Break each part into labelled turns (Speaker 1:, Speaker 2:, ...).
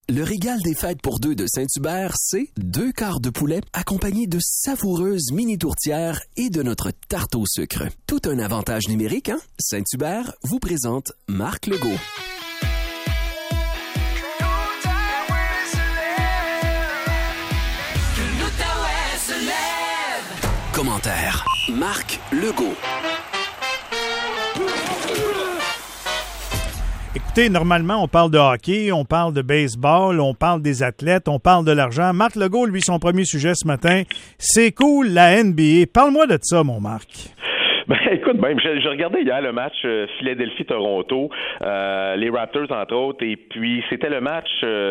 Speaker 1: Le régal des fêtes pour deux de Saint-Hubert, c'est 2 quarts de poulet accompagnés de savoureuses mini tourtières et de notre tarte au sucre. Tout un avantage numérique, hein? Saint-Hubert vous présente Marc Legault. Commentaire Marc Legault.
Speaker 2: Écoutez, normalement, on parle de hockey, on parle de baseball, on parle des athlètes, on parle de l'argent. Marc Legault, lui, son premier sujet ce matin, c'est cool, la NBA. Parle-moi de ça, mon Marc.
Speaker 3: Ben, écoute, je regardais hier le match Philadelphie-Toronto, les Raptors entre autres, et puis c'était le match,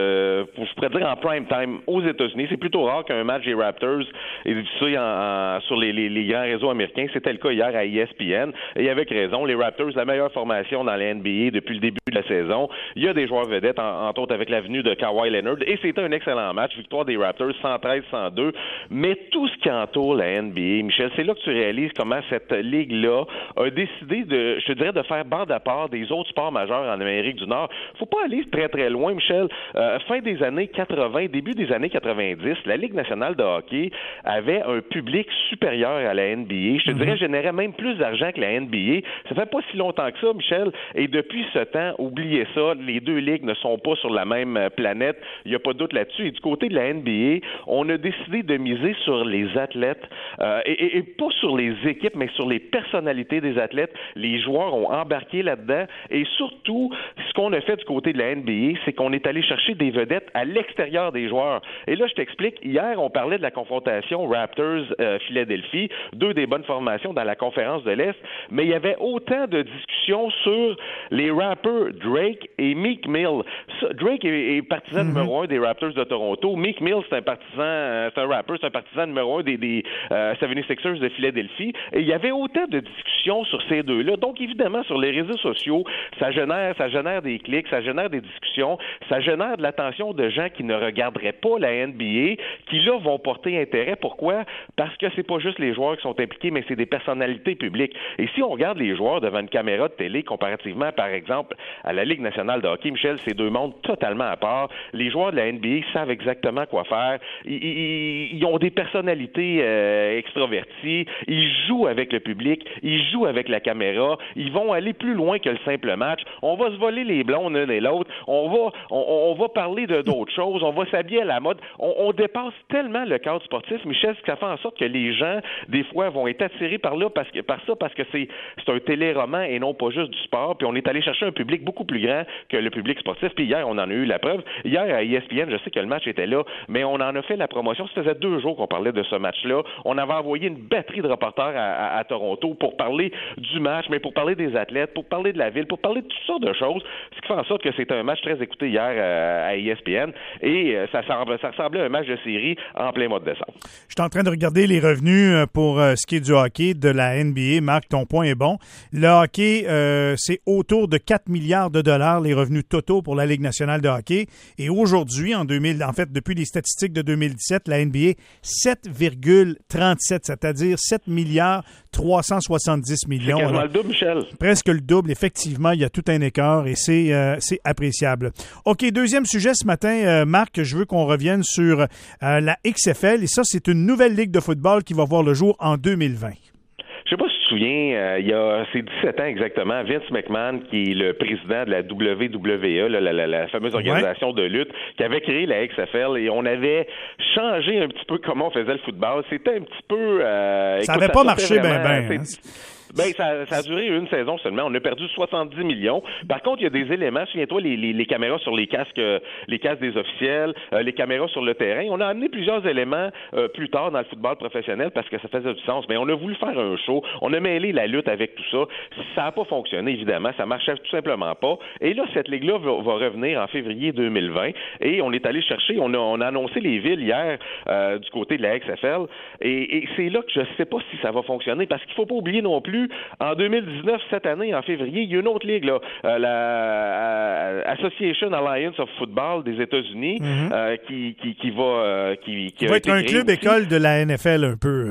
Speaker 3: je pourrais dire en prime time aux États-Unis. C'est plutôt rare qu'un match des Raptors est diffusé sur les grands réseaux américains. C'était le cas hier à ESPN, et avec raison. Les Raptors, la meilleure formation dans la NBA depuis le début de la saison. Il y a des joueurs vedettes, entre autres avec la venue de Kawhi Leonard, et c'était un excellent match. Victoire des Raptors 113-102. Mais tout ce qui entoure la NBA, Michel, c'est là que tu réalises comment cette ligue-là a décidé de faire bande à part des autres sports majeurs en Amérique du Nord. Faut pas aller très très loin, Michel. Fin des années 80, début des années 90, la Ligue nationale de hockey avait un public supérieur à la NBA. Je te dirais, générait même plus d'argent que la NBA. Ça fait pas si longtemps que ça, Michel. Et depuis ce temps, oubliez ça, les deux ligues ne sont pas sur la même planète. Il n'y a pas de doute là-dessus. Et du côté de la NBA, on a décidé de miser sur les athlètes et pas sur les équipes, mais sur les personnalités des athlètes. Les joueurs ont embarqué là-dedans. Et surtout, ce qu'on a fait du côté de la NBA, c'est qu'on est allé chercher des vedettes à l'extérieur des joueurs. Et là, je t'explique. Hier, on parlait de la confrontation Raptors-Philadelphie, deux des bonnes formations dans la conférence de l'Est, mais il y avait autant de discussions sur les rappeurs Drake et Meek Mill. Drake est partisan numéro 1 des Raptors de Toronto. Meek Mill, c'est un rappeur, c'est un partisan numéro 1 des 76ers de Philadelphie. Et il y avait autant de discussions sur ces deux-là. Donc, évidemment, sur les réseaux sociaux, ça génère des clics, ça génère des discussions, ça génère de l'attention de gens qui ne regarderaient pas la NBA, qui, là, vont porter intérêt. Pourquoi? Parce que c'est pas juste les joueurs qui sont impliqués, mais c'est des personnalités publiques. Et si on regarde les joueurs devant une caméra de télé, comparativement, par exemple, à la Ligue nationale de hockey, Michel, c'est deux mondes totalement à part. Les joueurs de la NBA savent exactement quoi faire. Ils ont des personnalités extraverties. Ils jouent avec le public. Ils jouent avec la caméra. Ils vont aller plus loin que le simple match. On va se voler les blonds l'un et l'autre. On va parler d'autres choses. On va s'habiller à la mode. On dépasse tellement le cadre sportif, Michel, que ça fait en sorte que les gens, des fois, vont être attirés par ça parce que c'est un téléroman et non pas juste du sport. Puis on est allé chercher un public beaucoup plus grand que le public sportif. Puis hier, on en a eu la preuve. Hier, à ESPN, je sais que le match était là, mais on en a fait la promotion. Ça faisait 2 jours qu'on parlait de ce match-là. On avait envoyé une batterie de reporters à Toronto pour parler du match, mais pour parler des athlètes, pour parler de la ville, pour parler de toutes sortes de choses, ce qui fait en sorte que c'était un match très écouté hier à ESPN, et ça ressemblait à un match de série en plein mois de décembre.
Speaker 2: Je suis en train de regarder les revenus pour ce qui est du hockey de la NBA. Marc, ton point est bon. Le hockey, c'est autour de 4 milliards de dollars les revenus totaux pour la Ligue nationale de hockey. Et aujourd'hui, depuis les statistiques de 2017, la NBA, 7,37, c'est-à-dire 7 milliards 370 millions.
Speaker 3: C'est quasiment le double, Michel.
Speaker 2: Presque le double. Effectivement, il y a tout un écart et c'est appréciable. OK, deuxième sujet ce matin, Marc, je veux qu'on revienne sur la XFL. Et ça, c'est une nouvelle ligue de football qui va voir le jour en 2020.
Speaker 3: Je sais pas si tu te souviens, il y a 17 ans exactement, Vince McMahon, qui est le président de la WWE, la fameuse organisation de lutte, qui avait créé la XFL, et on avait changé un petit peu comment on faisait le football. C'était un petit peu...
Speaker 2: ça n'avait pas marché bien.
Speaker 3: Ça a duré une saison seulement. On a perdu 70 millions. Par contre, il y a des éléments. Souviens-toi, les caméras sur les casques des officiels, les caméras sur le terrain. On a amené plusieurs éléments plus tard dans le football professionnel parce que ça faisait du sens. Mais on a voulu faire un show. On a mêlé la lutte avec tout ça. Ça n'a pas fonctionné, évidemment. Ça marchait tout simplement pas. Et là, cette ligue-là va revenir en février 2020. Et on est allé chercher, on a annoncé les villes hier du côté de la XFL. Et c'est là que je ne sais pas si ça va fonctionner parce qu'il ne faut pas oublier non plus, en 2019, cette année, en février, il y a une autre ligue, là, la Association Alliance of Football des États-Unis, qui va
Speaker 2: être un club école de la NFL un peu.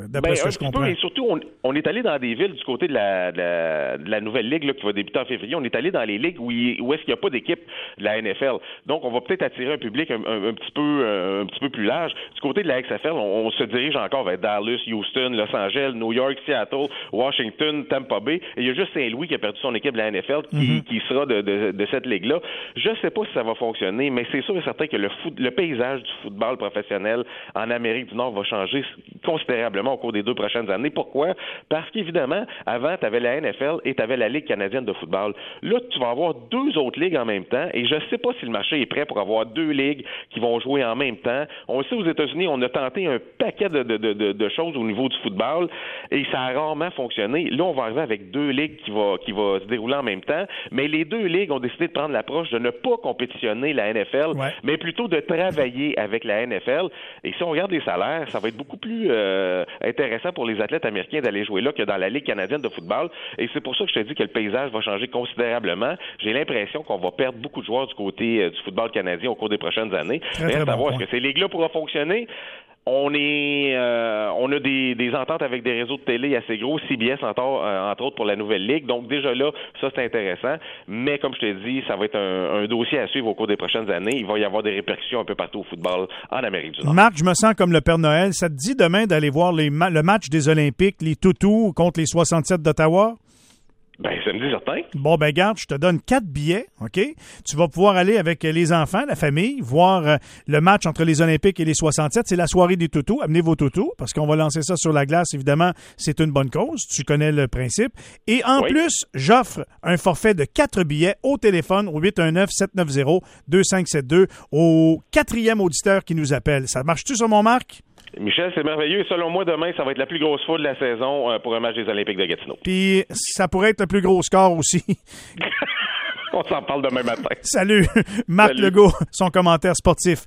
Speaker 2: d'après ce que je comprends.
Speaker 3: Et surtout, on est allé dans des villes du côté de la nouvelle ligue là, qui va débuter en février. On est allé dans les ligues où est-ce qu'il n'y a pas d'équipe de la NFL. Donc, on va peut-être attirer un public un petit peu plus large. Du côté de la XFL, on se dirige encore vers Dallas, Houston, Los Angeles, New York, Seattle, Washington, Tampa Bay. Et il y a juste Saint-Louis qui a perdu son équipe de la NFL qui sera de cette ligue-là. Je ne sais pas si ça va fonctionner, mais c'est sûr et certain que le paysage du football professionnel en Amérique du Nord va changer considérablement au cours des 2 prochaines années. Pourquoi? Parce qu'évidemment, avant, tu avais la NFL et tu avais la Ligue canadienne de football. Là, tu vas avoir 2 autres ligues en même temps et je ne sais pas si le marché est prêt pour avoir 2 ligues qui vont jouer en même temps. On le sait, aux États-Unis, on a tenté un paquet de choses au niveau du football et ça a rarement fonctionné. Là, on va arriver avec 2 ligues qui va se dérouler en même temps, mais les 2 ligues ont décidé de prendre l'approche de ne pas compétitionner la NFL, mais plutôt de travailler avec la NFL. Et si on regarde les salaires, ça va être beaucoup plus intéressant pour les athlètes américains d'aller jouer là que dans la Ligue canadienne de football. Et c'est pour ça que je te dis que le paysage va changer considérablement. J'ai l'impression qu'on va perdre beaucoup de joueurs du côté du football canadien au cours des prochaines années. Reste à voir, est-ce que ces ligues-là pourront fonctionner? On a des ententes avec des réseaux de télé assez gros, CBS entre autres pour la nouvelle ligue. Donc déjà là, ça c'est intéressant. Mais comme je te dis, ça va être un dossier à suivre au cours des prochaines années. Il va y avoir des répercussions un peu partout au football en Amérique du Nord.
Speaker 2: Marc, je me sens comme le Père Noël. Ça te dit demain d'aller voir le match des Olympiques, les Toutous contre les 67 d'Ottawa?
Speaker 3: Ben, ça me dit certain.
Speaker 2: Bon, ben garde, je te donne 4 billets, OK? Tu vas pouvoir aller avec les enfants, la famille, voir le match entre les Olympiques et les 67. C'est la soirée des toutous. Amenez vos toutous, parce qu'on va lancer ça sur la glace. Évidemment, c'est une bonne cause. Tu connais le principe. Et en plus, j'offre un forfait de 4 billets au téléphone au 819-790-2572 au 4e auditeur qui nous appelle. Ça marche-tu sur mon Marc?
Speaker 3: Michel, c'est merveilleux. Selon moi, demain, ça va être la plus grosse foule de la saison pour un match des Olympiques de Gatineau.
Speaker 2: Puis, ça pourrait être le plus gros score aussi.
Speaker 3: On s'en parle demain matin.
Speaker 2: Salut. Marc Legault, son commentaire sportif.